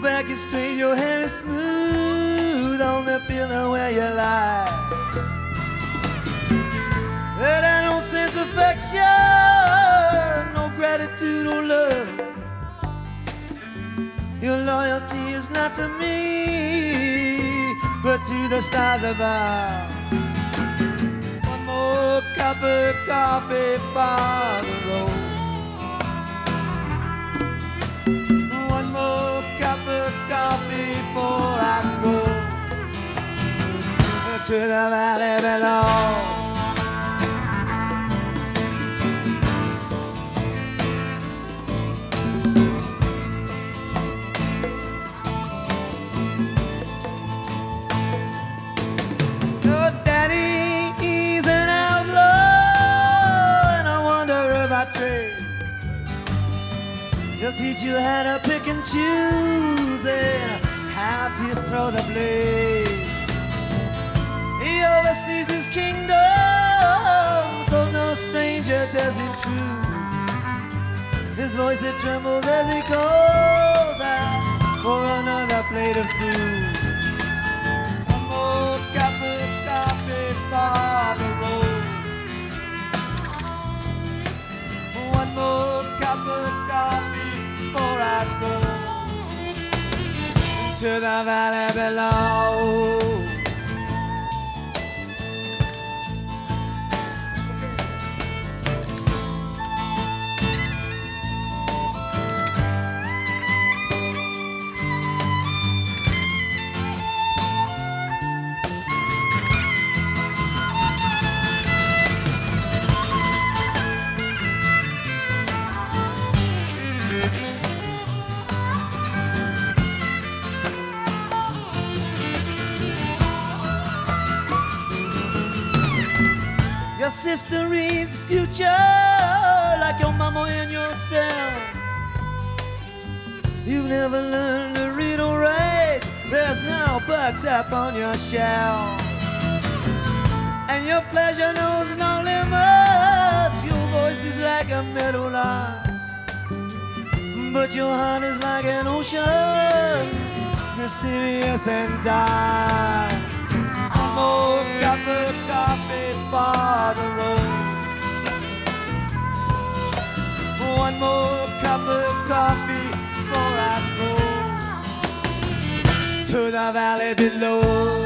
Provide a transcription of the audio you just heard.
back and straight, your hair is smooth on the pillow where you lie. But I don't sense affection, no gratitude or love. Your loyalty is not to me, but to the stars above. One more cup of coffee for the road. One more cup of coffee before I go to the valley below. He'll teach you how to pick and choose and how to throw the blade. He oversees his kingdom, so no stranger does him true. His voice it trembles as he calls out for another plate of food. One more cup of coffee for the road. One more cup of coffee before I go to the valley below. Your sister reads future like your mama and yourself. You've never learned to read or write. There's no books up on your shelf. And your pleasure knows no limits. Your voice is like a meadowlark, but your heart is like an ocean, mysterious and dark. One more cup of coffee for the road. One more cup of coffee before I go to the valley below.